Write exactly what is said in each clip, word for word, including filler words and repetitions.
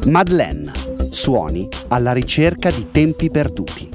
Madeleine, suoni alla ricerca di tempi perduti.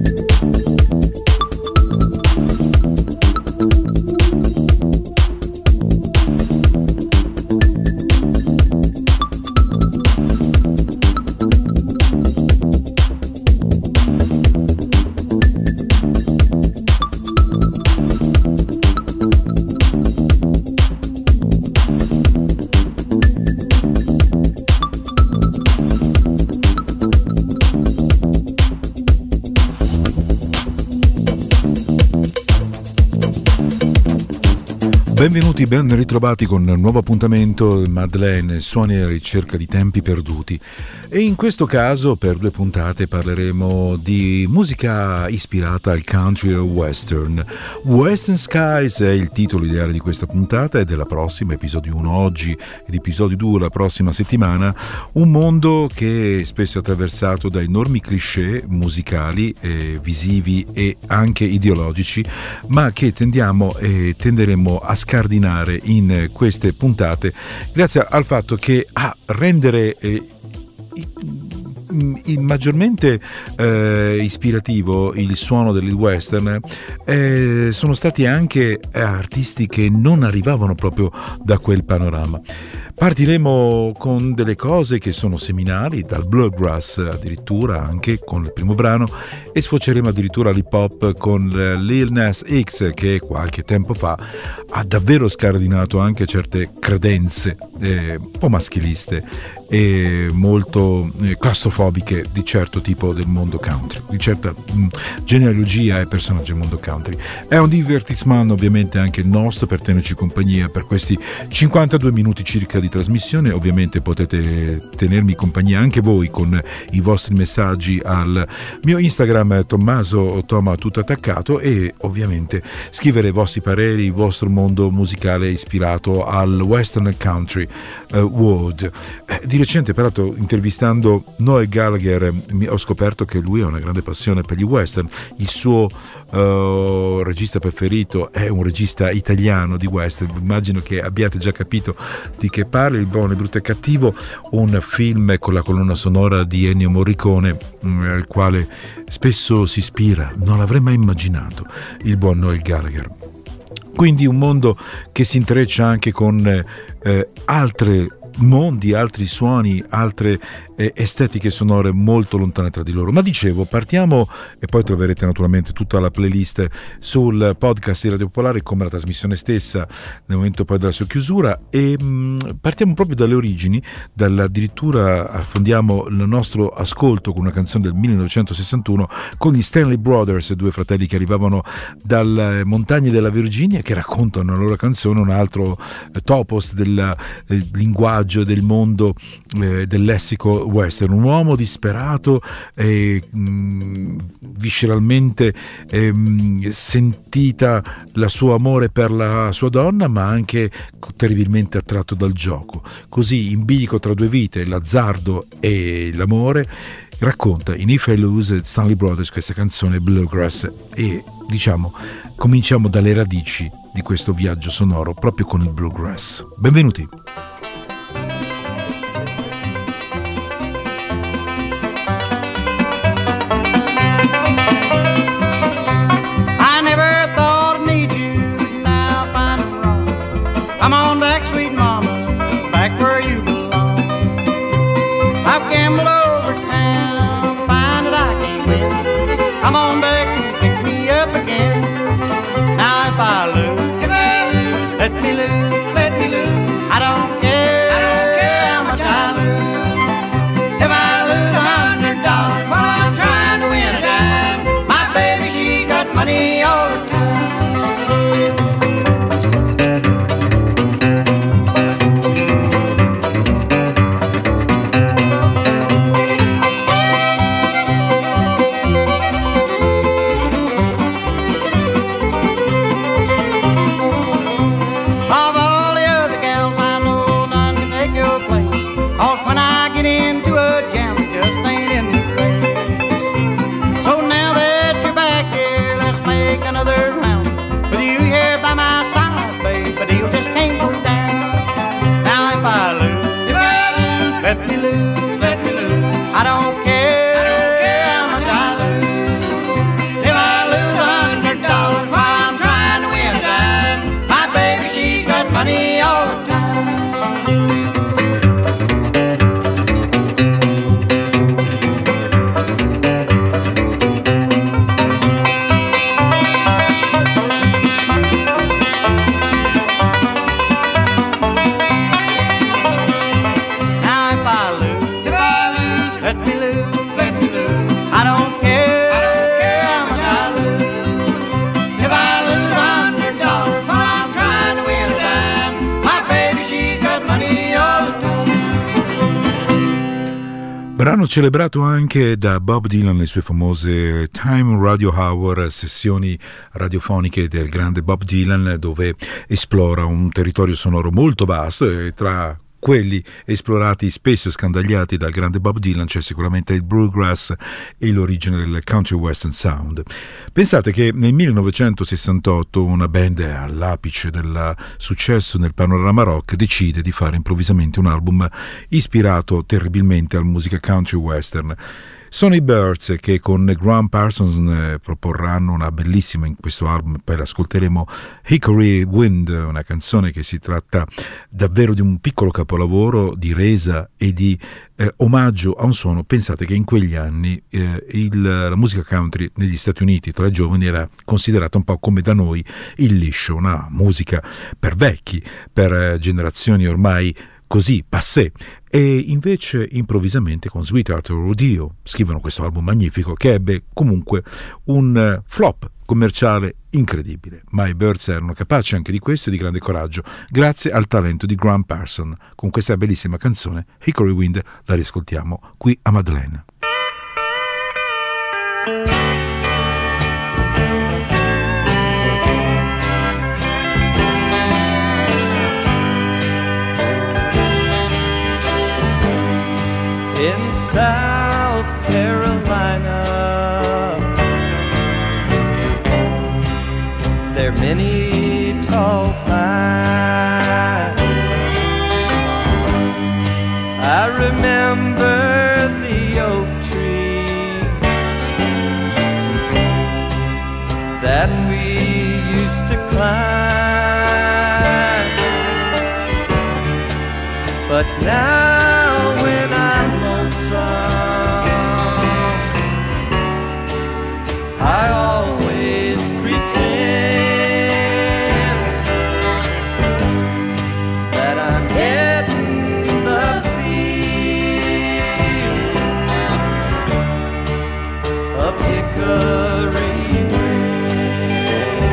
Benvenuti, ben ritrovati con un nuovo appuntamento Madeleine, suoni alla ricerca di tempi perduti. E in questo caso per due puntate parleremo di musica ispirata al country e al western. Western Skies è il titolo ideale di questa puntata e della prossima, episodio uno oggi ed episodio due la prossima settimana. Un mondo che spesso è attraversato da enormi cliché musicali, eh, visivi e anche ideologici, ma che tendiamo e tenderemo a scardinare in queste puntate grazie al fatto che a rendere eh, il maggiormente eh, ispirativo il suono del western eh, sono stati anche artisti che non arrivavano proprio da quel panorama. Partiremo con delle cose che sono seminali, dal bluegrass addirittura anche con il primo brano, e sfoceremo addirittura l'hip hop con Lil Nas X, che qualche tempo fa ha davvero scardinato anche certe credenze eh, un po' maschiliste e molto eh, classofobiche di certo tipo del mondo country, di certa mh, genealogia e personaggio del mondo country. È un divertissement ovviamente anche il nostro per tenerci compagnia per questi cinquantadue minuti circa di trasmissione. Ovviamente potete tenermi compagnia anche voi con i vostri messaggi al mio Instagram Tommaso Toma tutto attaccato, e ovviamente scrivere i vostri pareri, il vostro mondo musicale ispirato al western country uh, world. Eh, di recente peraltro intervistando Noel Gallagher mi ho scoperto che lui ha una grande passione per gli western. Il suo uh, regista preferito è un regista italiano di western. Immagino che abbiate già capito di che parli. Il buono, il brutto e cattivo, un film con la colonna sonora di Ennio Morricone mh, al quale spesso si ispira, non l'avrei mai immaginato, il buon Noel Gallagher. Quindi un mondo che si intreccia anche con eh, altre mondi, altri suoni, altre eh, estetiche sonore molto lontane tra di loro. Ma dicevo, partiamo, e poi troverete naturalmente tutta la playlist sul podcast di Radio Popolare come la trasmissione stessa nel momento poi della sua chiusura, e mh, partiamo proprio dalle origini, dal, addirittura affondiamo il nostro ascolto con una canzone del millenovecentosessantuno con gli Stanley Brothers, due fratelli che arrivavano dalle montagne della Virginia, che raccontano nella loro canzone un altro eh, topos del eh, linguaggio del mondo eh, del lessico western. Un uomo disperato e mh, visceralmente eh, sentita la suo amore per la sua donna, ma anche terribilmente attratto dal gioco. Così, in bilico tra due vite, l'azzardo e l'amore, racconta in If I Lose Stanley Brothers questa canzone bluegrass. E diciamo cominciamo dalle radici di questo viaggio sonoro proprio con il bluegrass. Benvenuti. Come on back, sweet mama, back where you belong. I've gambled over town to find that I can't win. Come on back and pick me up again. Now if I lose, if I lose, let me lose, let me lose. I don't care, I don't care how much I lose. If I lose a hundred dollars while I'm trying to win a dime, my baby, she's got money all the time. Of all Brano celebrato anche da Bob Dylan nelle sue famose Time Radio Hour, sessioni radiofoniche del grande Bob Dylan, dove esplora un territorio sonoro molto vasto e tra quelli esplorati spesso e scandagliati dal grande Bob Dylan c'è sicuramente il bluegrass e l'origine del country western sound. Pensate che nel millenovecentosessantotto una band all'apice del successo nel panorama rock decide di fare improvvisamente un album ispirato terribilmente alla musica country western. Sono i Byrds che con Graham Parsons eh, proporranno una bellissima in questo album, poi l'ascolteremo, Hickory Wind, una canzone che si tratta davvero di un piccolo capolavoro di resa e di eh, omaggio a un suono. Pensate che in quegli anni eh, il, la musica country negli Stati Uniti tra i giovani era considerata un po' come da noi il liscio, una musica per vecchi, per eh, generazioni ormai così passé. E invece improvvisamente con Sweetheart Rodeo scrivono questo album magnifico che ebbe comunque un flop commerciale incredibile, ma i Byrds erano capaci anche di questo e di grande coraggio grazie al talento di Graham Parsons. Con questa bellissima canzone Hickory Wind la riascoltiamo qui a Madeleine. In South Carolina, there are many tall pines. I remember the oak tree that we used to climb, but now when I'm I always pretend that I'm getting the feel of hickory wind.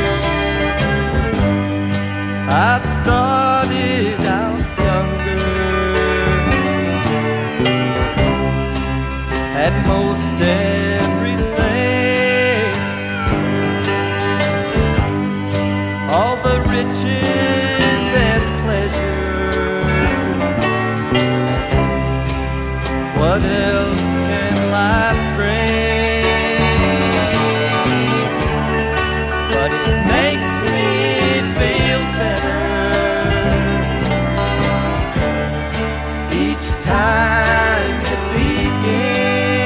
I'd started out at most everything, all the riches and pleasure. What else can life bring? But it makes me feel better each time it begins.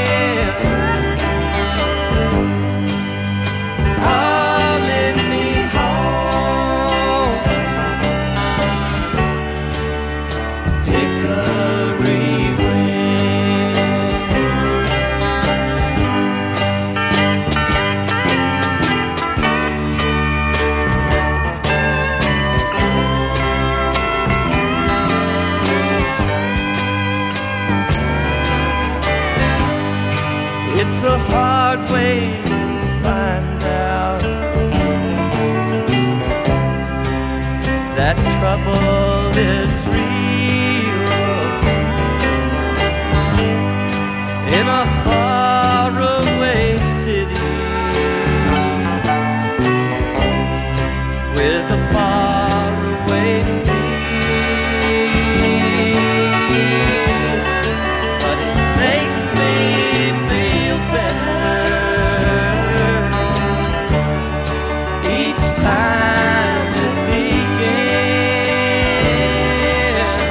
It's a hard way to find out that trouble is real in a faraway city with a faraway feel. But it makes me feel better each time it begins.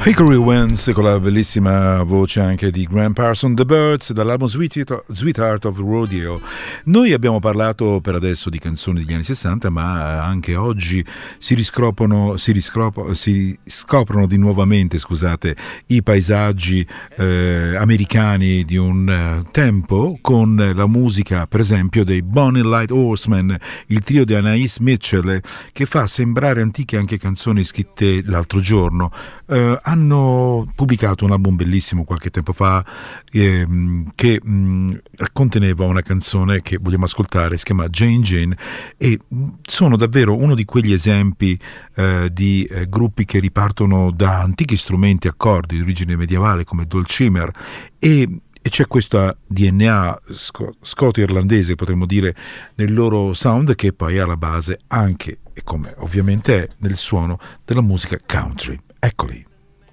Hickory Wentz con la bellissima voce anche di Graham Parsons, The Birds, dall'album Sweetheart of Rodeo. Noi abbiamo parlato per adesso di canzoni degli anni sessanta, ma anche oggi si riscoprono, si riscoprono, si scoprono di nuovamente, scusate, i paesaggi eh, americani di un uh, tempo, con la musica per esempio dei Bonnie Light Horsemen, il trio di Anais Mitchell, che fa sembrare antiche anche canzoni scritte l'altro giorno. Uh, hanno pubblicato un album bellissimo qualche tempo fa ehm, che mh, conteneva una canzone che vogliamo ascoltare, si chiama Jane Jane, e mh, sono davvero uno di quegli esempi eh, di eh, gruppi che ripartono da antichi strumenti, accordi di origine medievale come Dulcimer, e E c'è questa D N A sc- scoto-irlandese, potremmo dire, nel loro sound, che poi è alla base anche, e come ovviamente è, nel suono della musica country. Eccoli.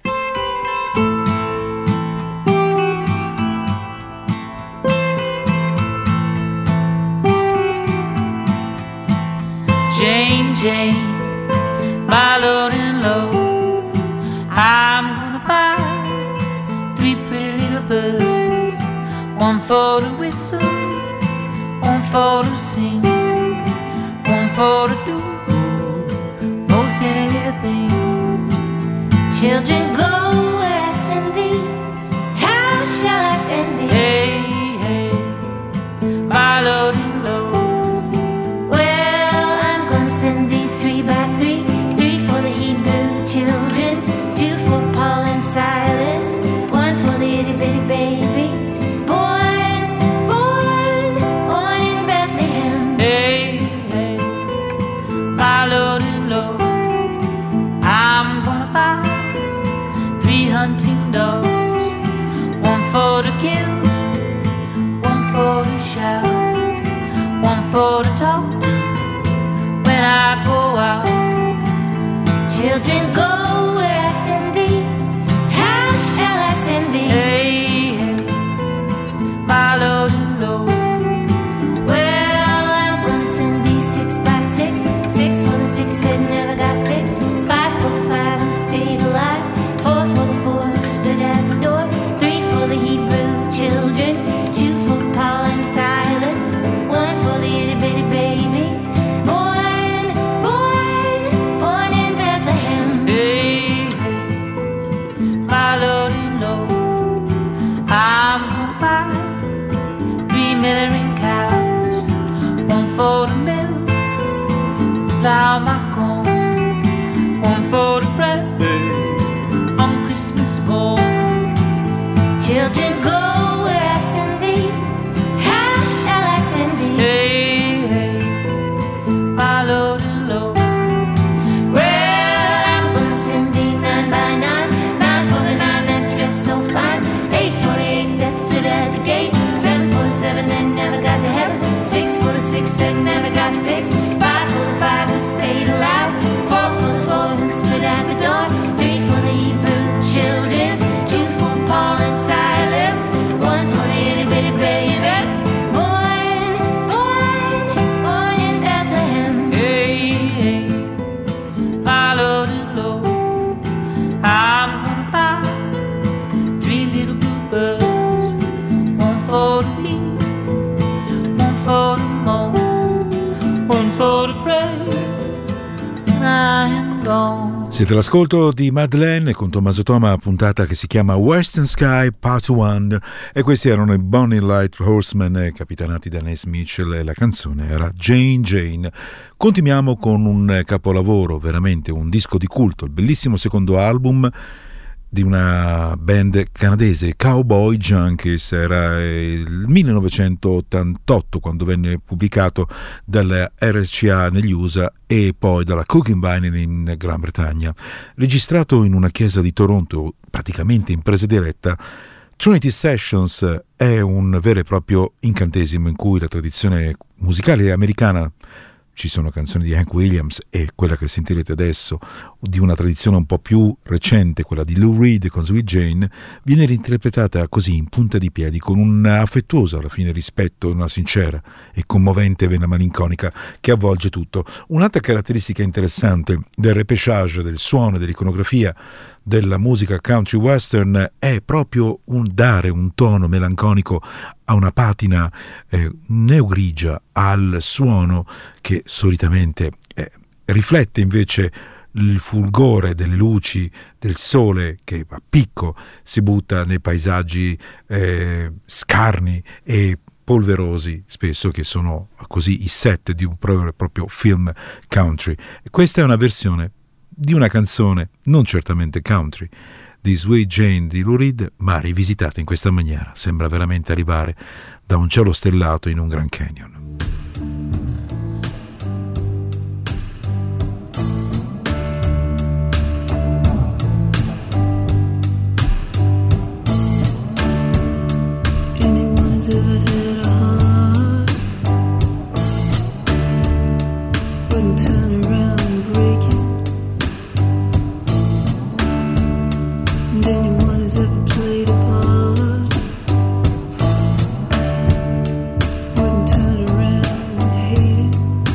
Jane, Jane, my Lord and Lord, I'm gonna buy three pretty little birds, one for to whistle, one for to sing, one for to do most any little thing. Children, go where I send thee. How shall I send thee? Hey, hey, my Lord and Lord. Well, I'm gonna send thee three by three. Three for the Hebrew children, two for Paul and Silas, one for the itty bitty baby, born, born, born in Bethlehem. Hey, hey, my Lord and Lord. I'm gonna buy three hunting dogs, one for to kill, one for to shout, one for to talk to when I go out. Children, go where I send thee. How shall I send thee? Hey, hey, my Lord and Lord. Well, I'm gonna send thee six by six. Six for the six that never got fixed. Five for the five who stayed alive. Four for the four who stood at the door. Three for the Hebrew children. Two for Paul and Silas. One for the itty bitty baby, born, born, born in Bethlehem. Hey, my Lord and Lord. I'm gonna buy three milling cows, one for the milk, plow my corn, one for the bread on Christmas morn. Children, go where I send thee. How shall I send thee? Hey, hey, my Lord and Lord. Well, I'm gonna send thee nine by nine. Nine for the nine that dressed so fine. Eight for the eight that stood at the gate. Seven for the seven that never got to heaven. Six for the six that never got fixed. Five for the five who stayed alive. Four for the four who stood at the door. Three for the Hebrew children. Two for Paul and Silas. One for the itty bitty baby, born, born, born in Bethlehem. Hey, hey, my Lord and Lord. I'm gonna buy three little blue birds, one for the bee, one for the moan, one for the prey. I am gone. Siete all'ascolto di Madeleine con Tommaso Toma, puntata che si chiama Western Sky Part uno, e questi erano i Bonnie Light Horsemen, capitanati da Anais Mitchell, e la canzone era Jane Jane. Continuiamo con un capolavoro, veramente un disco di culto, il bellissimo secondo album di una band canadese, Cowboy Junkies. Era il millenovecentottantotto quando venne pubblicato dalla R C A negli U S A e poi dalla Cooking Vinyl in Gran Bretagna. Registrato in una chiesa di Toronto, praticamente in presa diretta, Trinity Sessions è un vero e proprio incantesimo in cui la tradizione musicale americana, ci sono canzoni di Hank Williams e quella che sentirete adesso di una tradizione un po' più recente, quella di Lou Reed con Sweet Jane, viene reinterpretata così in punta di piedi, con un affettuoso alla fine rispetto e una sincera e commovente vena malinconica che avvolge tutto. Un'altra caratteristica interessante del repêchage, del suono e dell'iconografia della musica country western è proprio un dare un tono melanconico a una patina eh, neogrigia, al suono che solitamente eh, riflette invece il fulgore delle luci del sole che a picco si butta nei paesaggi eh, scarni e polverosi, spesso, che sono così i set di un proprio, proprio film country. E questa è una versione di una canzone non certamente country, di Sweet Jane di Lou Reed, ma rivisitata in questa maniera. Sembra veramente arrivare da un cielo stellato in un Grand Canyon. Anyone has ever had a heart, wouldn't turn around and break it. And anyone has ever played a part, wouldn't turn around and hate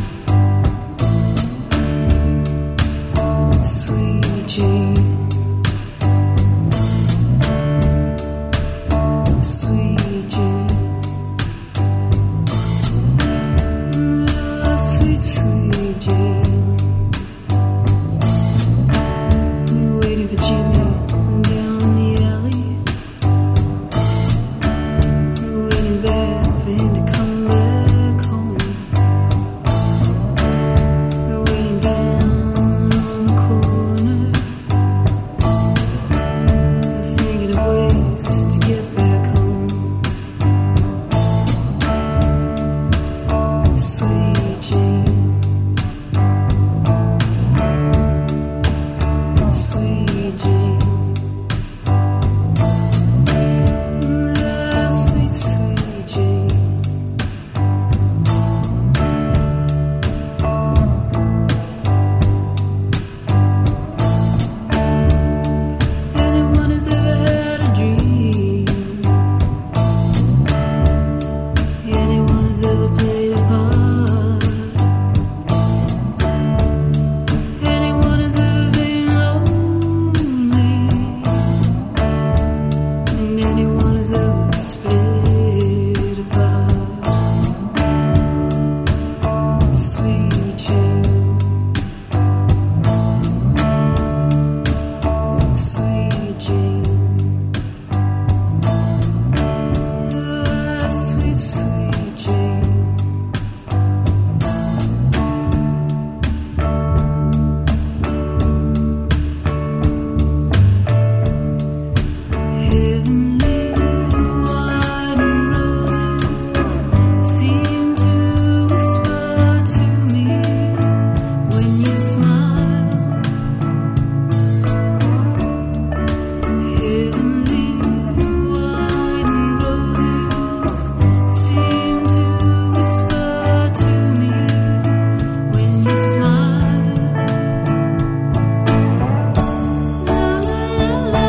it. Sweet Jane, sweet Jane, oh, sweet, sweet Jane. You're waiting for Jimmy down in the alley. You're waiting there for him to come back home. You're waiting down on the corner. You're thinking of ways to get back home. Sweet Jane, sweet Jane. Ah, sweet, sweet Jane. Anyone has ever had a dream? Anyone has ever played a part? Anyone has ever been lonely? And anyone has ever split apart? Sweet Jane, sweet Jane, ah, sweet, sweet Jane. Heavenly white roses seem to whisper to me when you smile. Heavenly white roses seem to whisper to me when you smile. La la la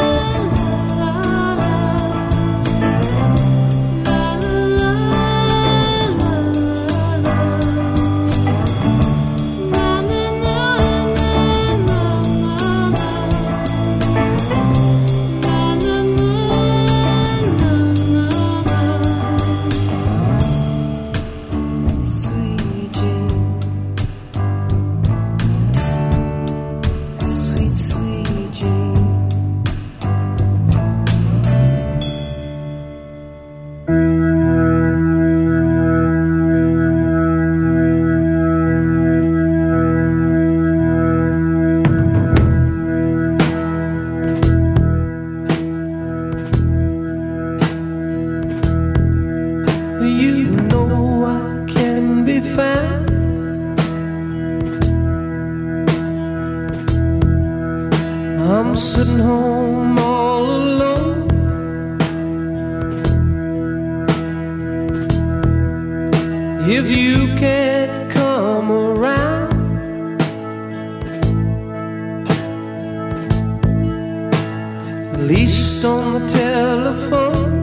Sweet Jane, sweet, sweet Jane. You know I can be found. I'm sitting home all alone. If you can't come around, at least on the telephone.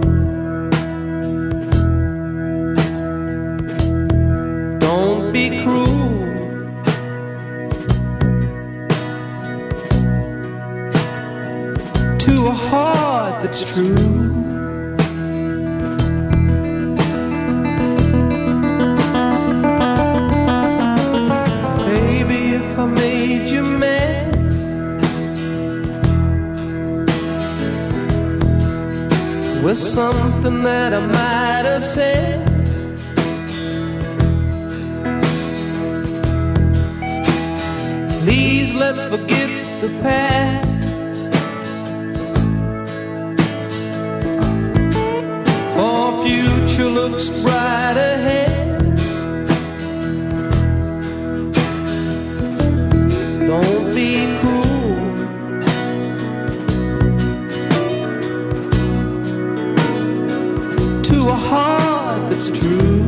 Don't be cruel. to a heart that's true. Baby, if I made you mad, with something that I might have said, please let's forget the past. For future looks bright ahead. Don't be cruel to a heart that's true.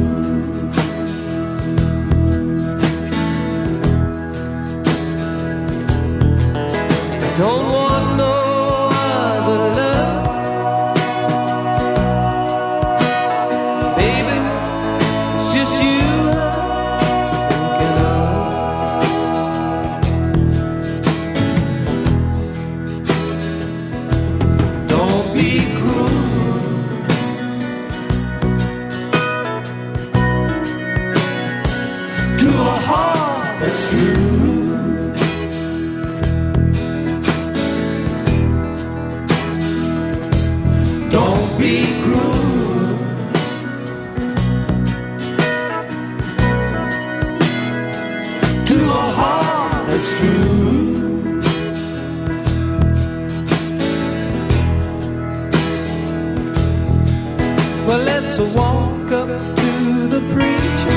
Don't want no other love, baby, it's just you I'm thinking of. Don't be cruel to a heart that's true. Don't be cruel to a heart that's true. Well, let's walk up to the preacher.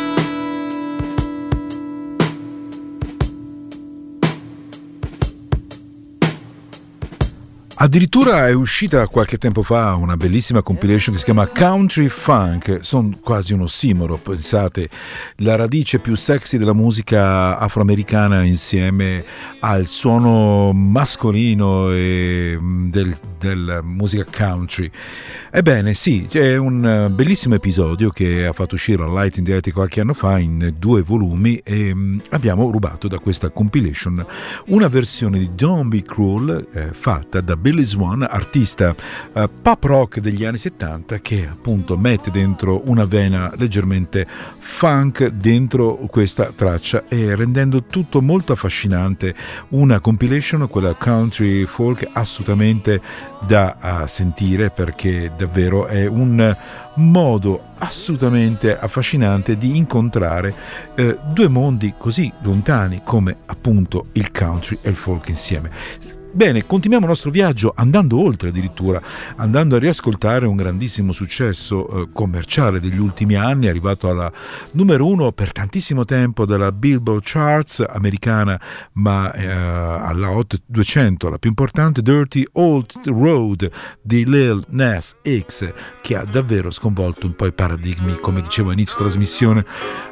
Addirittura è uscita qualche tempo fa una bellissima compilation che si chiama Country Funk, sono quasi un ossimoro, pensate, la radice più sexy della musica afroamericana insieme al suono mascolino e del, della musica country. Ebbene sì, c'è un bellissimo episodio che ha fatto uscire la Light in Direct qualche anno fa in due volumi e abbiamo rubato da questa compilation una versione di Don't Be Cruel eh, fatta da Billy Swan, artista eh, pop rock degli anni settanta, che appunto mette dentro una vena leggermente funk dentro questa traccia e rendendo tutto molto affascinante, una compilation, quella country folk, assolutamente da uh, sentire, perché davvero è un modo assolutamente affascinante di incontrare eh, due mondi così lontani come appunto il country e il folk insieme. Bene, continuiamo il nostro viaggio andando oltre, addirittura andando a riascoltare un grandissimo successo eh, commerciale degli ultimi anni, arrivato alla numero uno per tantissimo tempo della Billboard Charts americana, ma eh, alla Hot duecento, la più importante, Dirty Old Road di Lil Nas X, che ha davvero sconvolto un po' i paradigmi, come dicevo all'inizio trasmissione,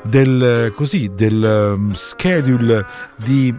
del, così, del um, schedule di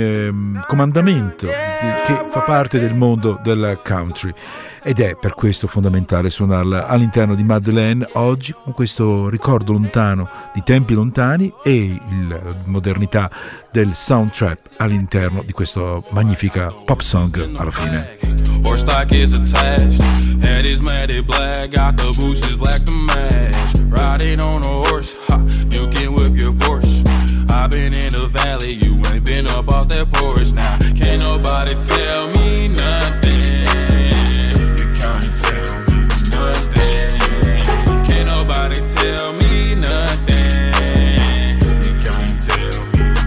um, comandamento di, che fa parte del mondo della country, ed è per questo fondamentale suonarla all'interno di Madeleine oggi, con questo ricordo lontano di tempi lontani e la modernità del soundtrack all'interno di questa magnifica pop song alla fine. Horse stock is attached, head is matted black, got the bushes black to match. Riding on a horse, ha, you can whip your Porsche. I've been in the valley, you ain't been up off that porch. Now, can't nobody tell me nothing. You can't tell me nothing. Can't nobody tell me nothing. You can't tell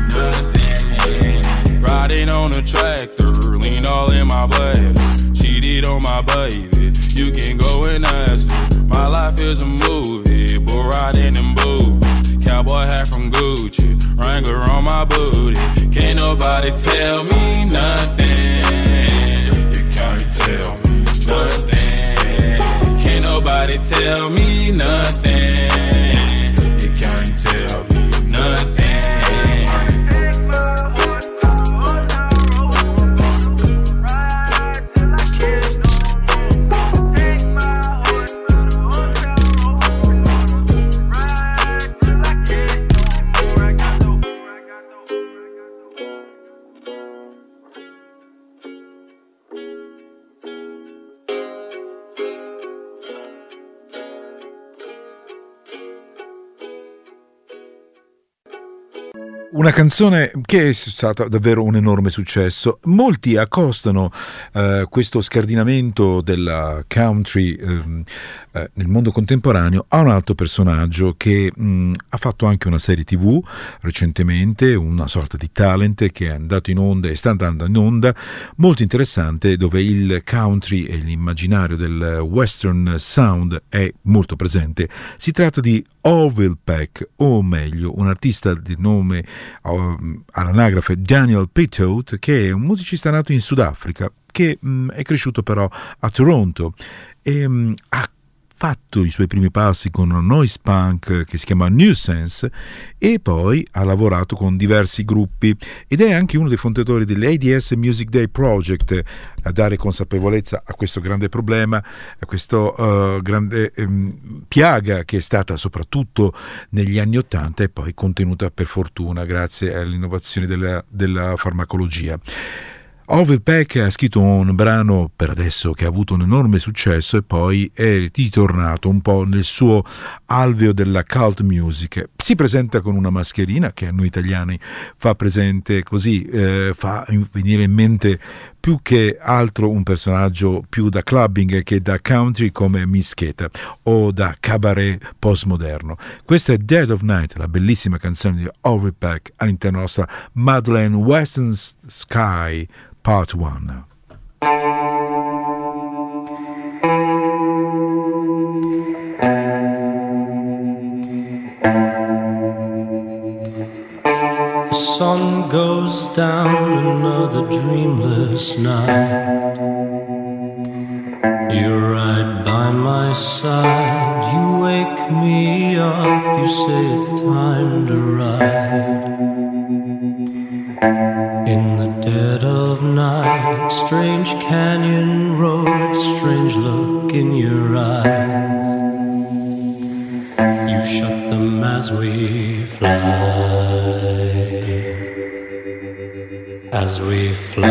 me nothing. Riding on a tractor, lean all in my blood. Cheated on my baby, you can go and ask her. My life is a movie, bull riding in boots. Cowboy hat from Gucci, Wrangler on my booty. Can't nobody tell me nothing. You can't tell me nothing. Can't nobody tell me nothing. You can't tell me nothing. Una canzone che è stata davvero un enorme successo. Molti accostano eh, questo scardinamento della country eh, eh, nel mondo contemporaneo a un altro personaggio che mh, ha fatto anche una serie tivù recentemente, una sorta di talent che è andato in onda e sta andando in onda, molto interessante, dove il country e l'immaginario del western sound è molto presente. Si tratta di Orville Peck, o meglio un artista di nome uh, all'anagrafe Daniel Pittout, che è un musicista nato in Sudafrica, che mh, è cresciuto però a Toronto e mh, ha fatto i suoi primi passi con un noise punk che si chiama Nuisance e poi ha lavorato con diversi gruppi ed è anche uno dei fondatori dell'A D S Music Day Project, a dare consapevolezza a questo grande problema, a questa uh, grande um, piaga che è stata soprattutto negli anni Ottanta e poi contenuta per fortuna grazie alle innovazioni della, della farmacologia. Orville Peck ha scritto un brano per adesso che ha avuto un enorme successo e poi è ritornato un po' nel suo alveo della cult music. Si presenta con una mascherina che a noi italiani fa presente così, eh, fa venire in mente più che altro un personaggio più da clubbing che da country come Miss Keta o da cabaret postmoderno. Questa è Dead of Night, la bellissima canzone di Orville Peck all'interno della nostra Madeleine Western Sky Part one. The sun goes down, another dreamless night. You're right by my side, you wake me up, you say it's time to ride. In the dead of night, strange canyon road, strange look in your eyes. You shut them as we fly, as we fly.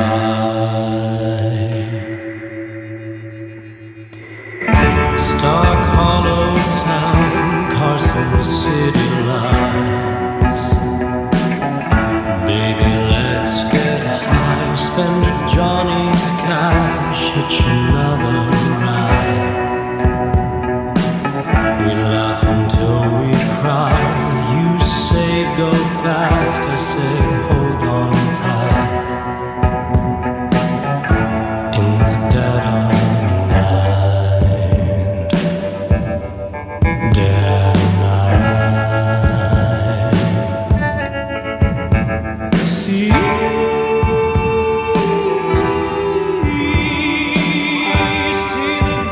Stark Hollow Town, Carson City lights. Baby, let's get high, spend Johnny's cash, hitch another ride. We laugh until we cry, you say go fast, I say hold on tight. In the dead of night, dead night. See, see the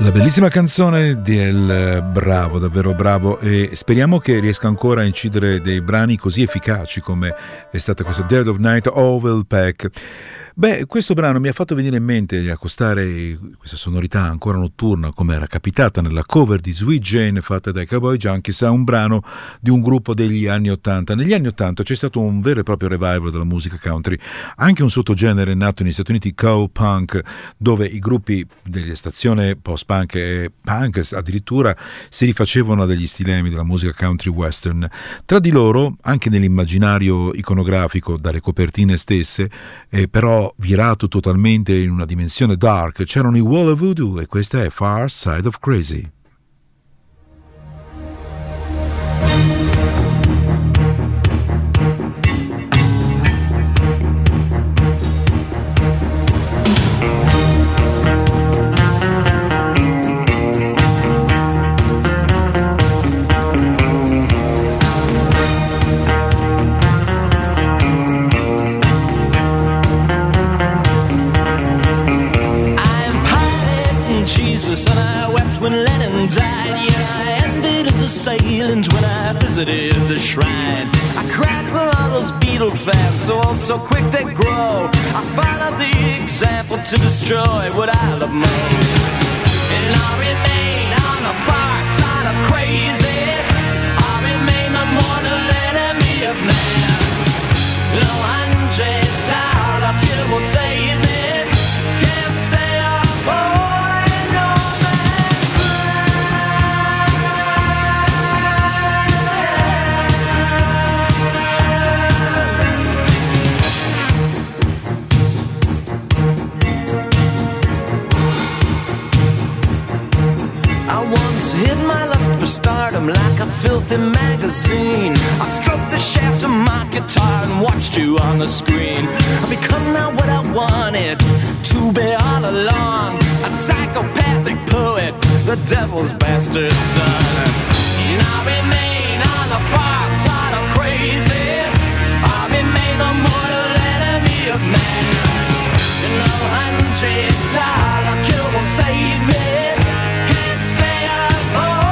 La bellissima canzone del bravo, davvero bravo, e speriamo che riesca ancora a incidere dei brani così efficaci come è stata questa Dead of Night, Oval Pack. Beh, questo brano mi ha fatto venire in mente di accostare questa sonorità ancora notturna, come era capitata nella cover di Sweet Jane fatta dai Cowboy Junkies, a un brano di un gruppo degli anni Ottanta. Negli anni Ottanta c'è stato un vero e proprio revival della musica country, anche un sottogenere nato negli Stati Uniti, cow punk, dove i gruppi della stazione post-punk e punk addirittura si rifacevano a degli stilemi della musica country western. Tra di loro, anche nell'immaginario iconografico, dalle copertine stesse, eh, però virato totalmente in una dimensione dark, c'erano i Wall of Voodoo, e questa è Far Side of Crazy. And I wept when Lennon died. Yeah, I ended as assailant when I visited the shrine. I cried for all those Beatle fans, so old, so quick they grow. I followed the example to destroy what I love most. And I remain on the far side of crazy. I remain the mortal enemy of man. No hundred dollar pill will save me. Can't stay up for for stardom like a filthy magazine. I stroked the shaft of my guitar and watched you on the screen. I've become now what I wanted to be all along, a psychopathic poet, the devil's bastard son. And I remain on the far side of crazy. I remain the mortal enemy of man. And no hundred dollar kill will save me. Can't stay up for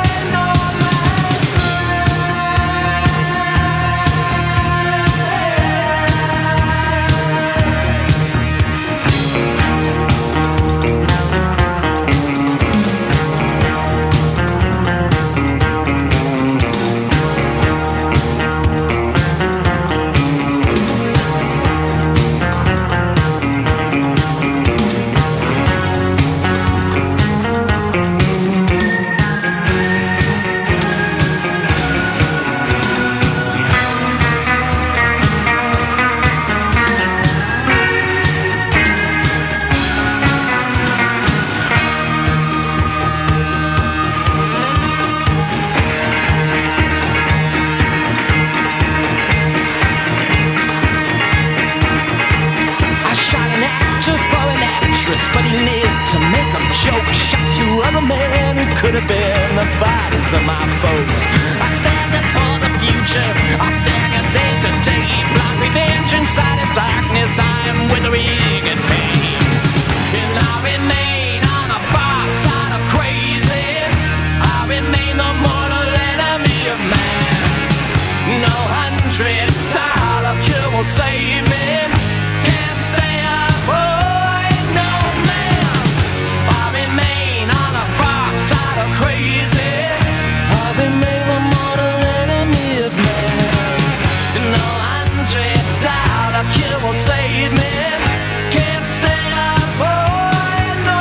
could have been the bodies of my folks. I stand toward the future, I stand day to day. Blind revenge inside of darkness, I am withering in pain. And I remain on the far side of crazy. I remain the mortal enemy of man. No hundred dollar cure will save me. Can't stay up, boy, no man. I remain on the far side of crazy. I remain the mortal enemy of man. No hundred dollar cure will save me. Can't stay up, boy, no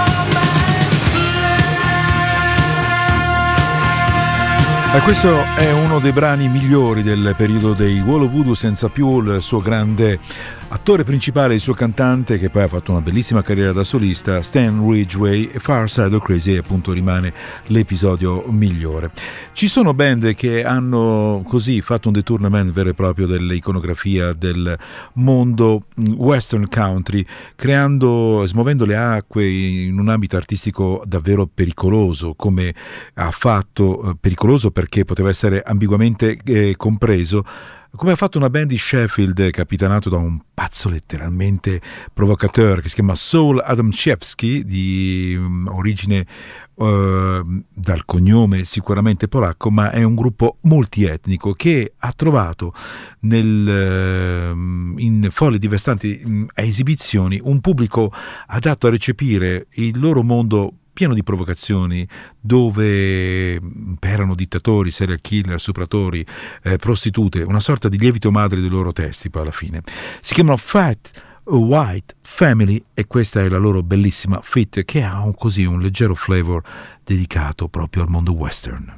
man. E questo è uno dei brani migliori del periodo dei Wall of Voodoo, senza più il suo grande attore principale, il suo cantante, che poi ha fatto una bellissima carriera da solista, Stan Ridgway, e Far Side of Crazy appunto rimane l'episodio migliore. Ci sono band che hanno così fatto un detournement vero e proprio dell'iconografia del mondo western country, creando, smuovendo le acque in un ambito artistico davvero pericoloso, come ha fatto, pericoloso perché poteva essere ambiguamente eh, compreso, come ha fatto una band di Sheffield capitanato da un pazzo letteralmente provocatore che si chiama Saul Adamczewski, di um, origine uh, dal cognome sicuramente polacco, ma è un gruppo multietnico che ha trovato nel, uh, in folle diversanti um, esibizioni un pubblico adatto a recepire il loro mondo pieno di provocazioni, dove imperano dittatori, serial killer, stupratori, eh, prostitute, una sorta di lievito madre dei loro testi poi alla fine. Si chiamano Fat White Family e questa è la loro bellissima Fit, che ha un, così un leggero flavor dedicato proprio al mondo western.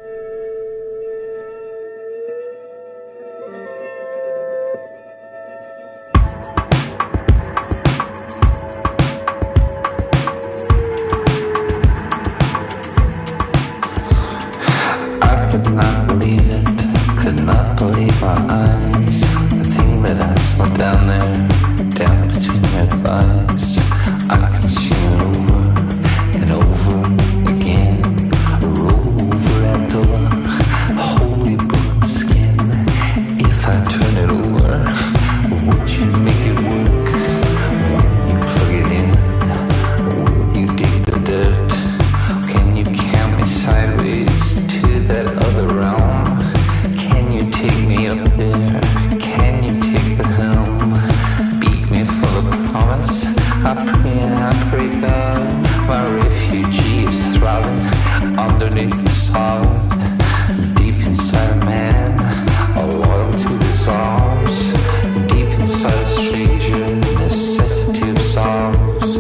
Could not believe it, could not believe my eyes. The thing that I saw down there, down between your thighs. I can see it over and over again. Roll over Abdullah, holy broken skin. If I turn it over, would you make it work? When you plug it in, will you dig the dirt? Can you count me sideways to that other realm? Can you take me up there? Can you take the helm? Beat me full of promise. I pray and I pray God, my refugee is throbbing underneath the sod. Deep inside a man, loyal to his arms. Deep inside a stranger, necessity absolves.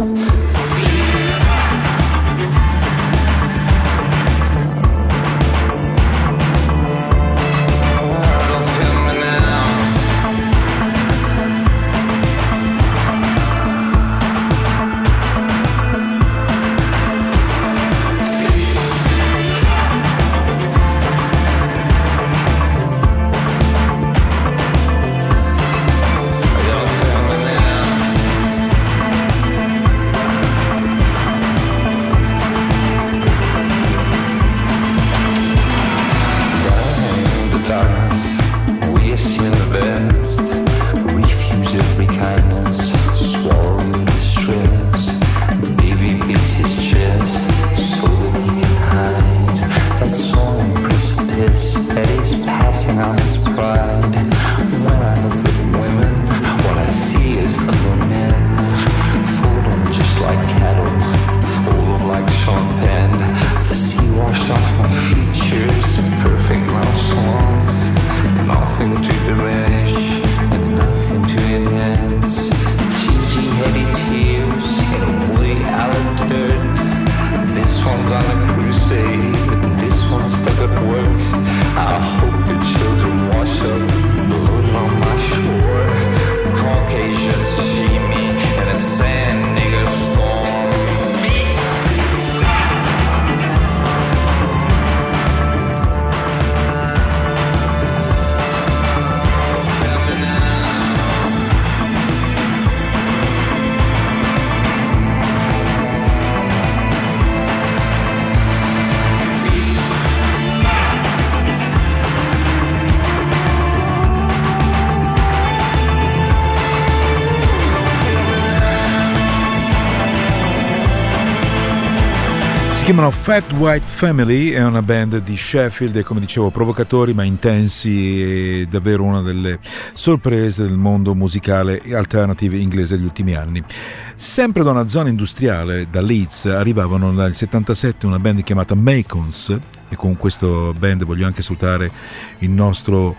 Si chiamano Fat White Family, è una band di Sheffield e, come dicevo, provocatori ma intensi, e davvero una delle sorprese del mondo musicale alternative inglese degli ultimi anni. Sempre da una zona industriale, da Leeds, arrivavano nel settantasette una band chiamata Macons, e con questo band voglio anche salutare il nostro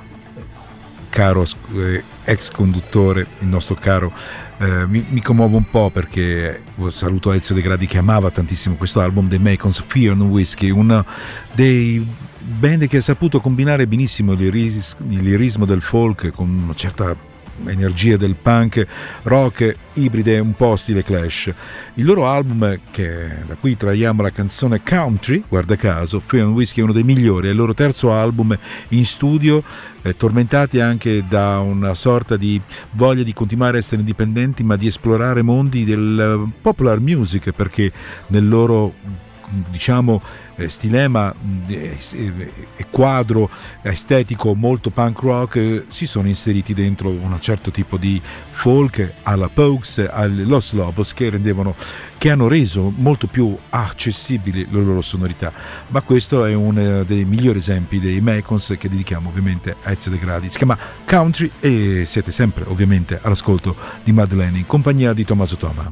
caro eh, ex conduttore, il nostro caro Eh, mi, mi commuovo un po' perché saluto Ezio De Gradi che amava tantissimo questo album dei Macons, Fear and Whiskey, uno dei band che ha saputo combinare benissimo il, liris, il lirismo del folk con una certa energia del punk rock ibride, un po' stile Clash. Il loro album, che da qui traiamo la canzone Country, guarda caso, Fear and Whiskey è uno dei migliori, è il loro terzo album in studio, eh, tormentati anche da una sorta di voglia di continuare a essere indipendenti ma di esplorare mondi del popular music, perché nel loro diciamo eh, stilema e eh, eh, quadro estetico molto punk rock, eh, si sono inseriti dentro un certo tipo di folk alla Pogues, ai Los Lobos, che rendevano che hanno reso molto più accessibili le loro sonorità. Ma questo è uno dei migliori esempi dei Macons, che dedichiamo ovviamente a Ezio De Gradi. Si chiama Country e siete sempre ovviamente all'ascolto di Madeleine in compagnia di Tommaso Toma.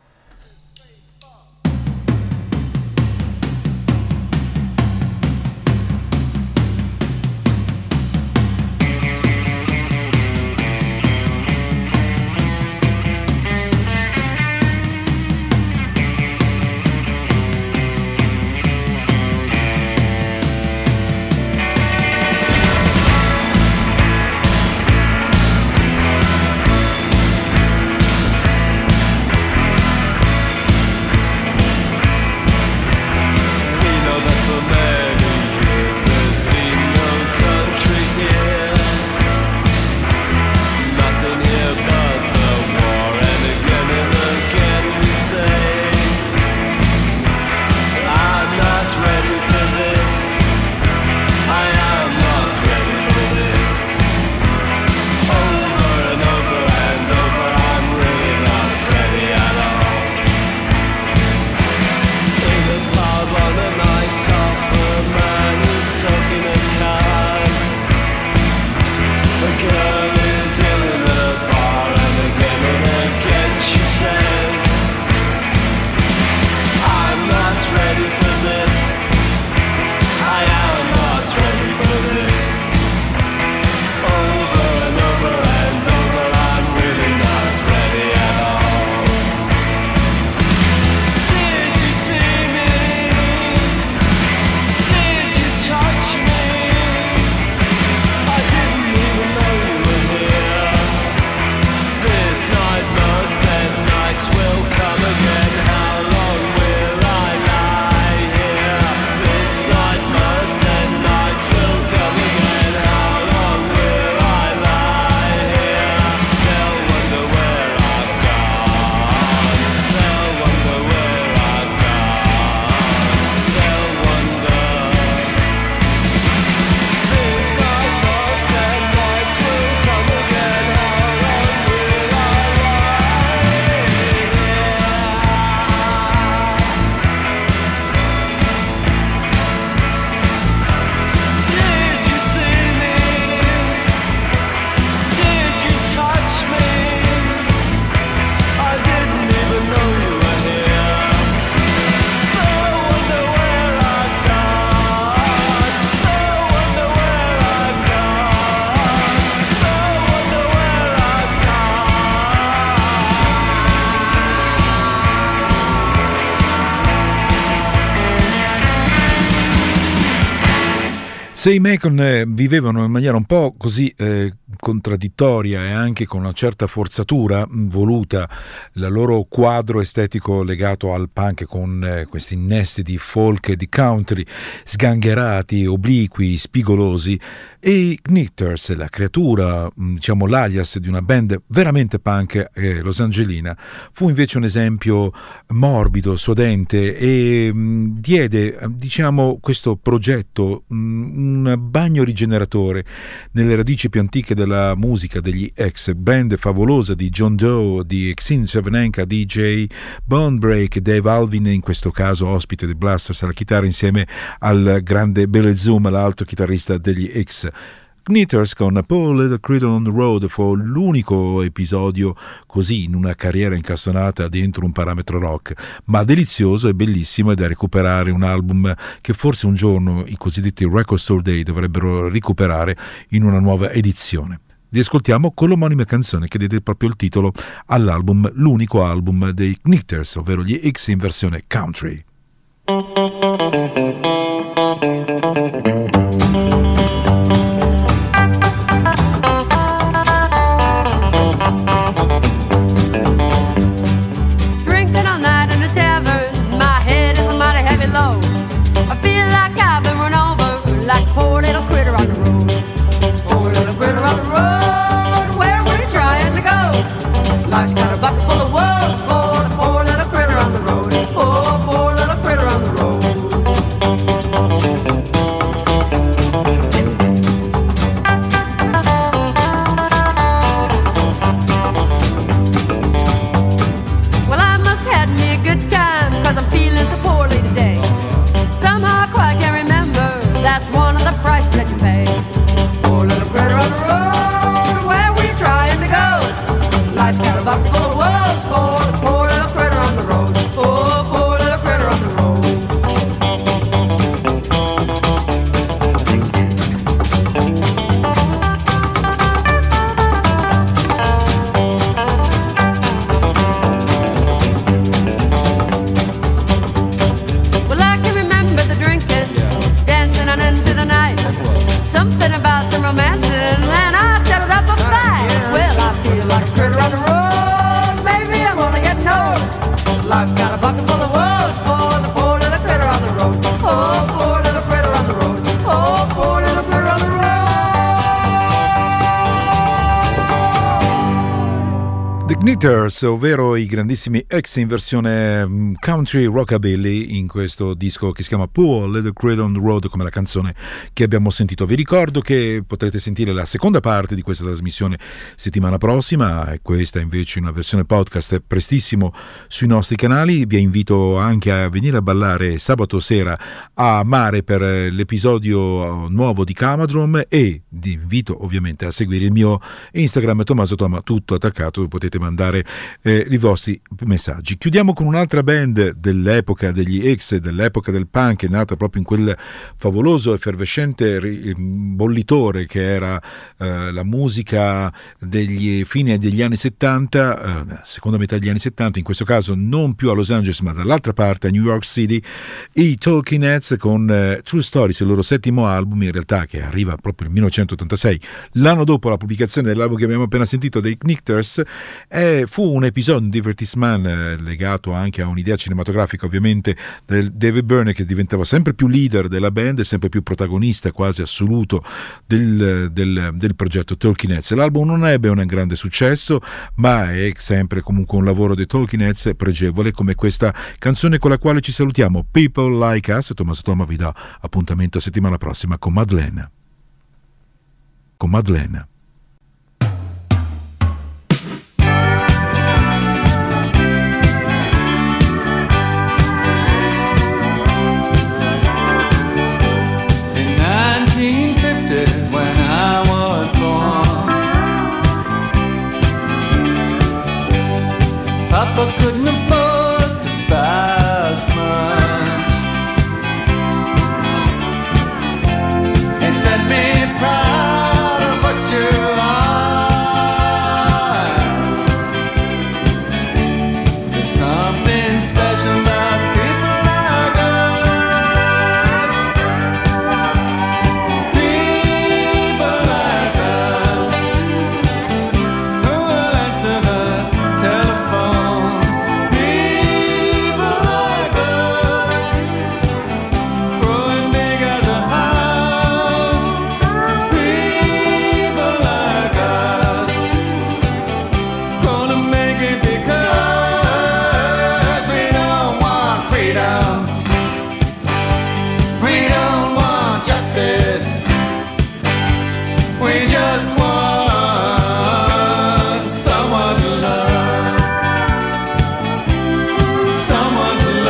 Se i Macon eh, vivevano in maniera un po' così eh, contraddittoria e anche con una certa forzatura mh, voluta il loro quadro estetico legato al punk, con eh, questi innesti di folk e di country sgangherati, obliqui, spigolosi, e Knitters, la creatura, mh, diciamo l'alias di una band veramente punk eh, losangelina, fu invece un esempio morbido, suadente e mh, diede, diciamo, questo progetto mh, un bagno rigeneratore nelle radici più antiche della musica degli ex, band favolosa di John Doe, di Exene Cervenka, D J Bonebreak, Dave Alvin, in questo caso ospite dei Blasters alla chitarra insieme al grande Billy Zoom, l'altro chitarrista degli X. Knitters con Poor Little Critter on the Road fu l'unico episodio così in una carriera incastonata dentro un parametro rock, ma delizioso e bellissimo, ed da recuperare un album che forse un giorno i cosiddetti Record Store Day dovrebbero recuperare in una nuova edizione. Li ascoltiamo con l'omonima canzone che diede proprio il titolo all'album, l'unico album dei Knitters, ovvero gli X in versione country. Like a poor little critter on the road. Poor little critter on the road. Where were you trying to go? Life's got a bucket full of woes for the poor little critter on the road. Poor, poor little critter on the road. feeling so poorly today. Somehow I quite can't remember. That's one of the prices that you pay. Poor little critter on the road, where we trying to go? Life's got a bucket full of woes for the poor little critter on the road. Poor, poor little critter on the road. Something about some romancing, and I started up a fight. Well, I feel like a critter on the road. Maybe I'm only getting old. Life's got a bucket full of woes for the poor little critter on the road. Oh, poor little critter on the road. Oh, poor little critter on the road. The Knitters, ovvero i grandissimi ex in versione country rockabilly in questo disco che si chiama Poor Little Critter on the Road, come la canzone che abbiamo sentito. Vi ricordo che potrete sentire la seconda parte di questa trasmissione settimana prossima, e questa invece una versione podcast prestissimo sui nostri canali. Vi invito anche a venire a ballare sabato sera a Mare per l'episodio nuovo di Camadrum, e vi invito ovviamente a seguire il mio Instagram Tommaso Toma, tutto attaccato, dove potete mandare eh, i vostri messaggi. Chiudiamo con un'altra band dell'epoca degli X, dell'epoca del punk, è nata proprio in quel favoloso effervescente bollitore che era eh, la musica degli fine degli anni settanta, eh, seconda metà degli anni settanta, in questo caso non più a Los Angeles ma dall'altra parte, a New York City, i Talking Heads con eh, True Stories, il loro settimo album, in realtà, che arriva proprio nel millenovecentottantasei, l'anno dopo la pubblicazione dell'album che abbiamo appena sentito, dei Knitters. Eh, fu un episodio, un divertissement eh, legato anche a un'idea cinematografica ovviamente del David Byrne, che diventava sempre più leader della band e sempre più protagonista quasi assoluto del, del, del progetto Talking Heads. L'album non ebbe un grande successo, ma è sempre comunque un lavoro dei Talking Heads pregevole, come questa canzone con la quale ci salutiamo, People Like Us. Tommaso Toma vi dà appuntamento a settimana prossima con Madeleine con Madeleine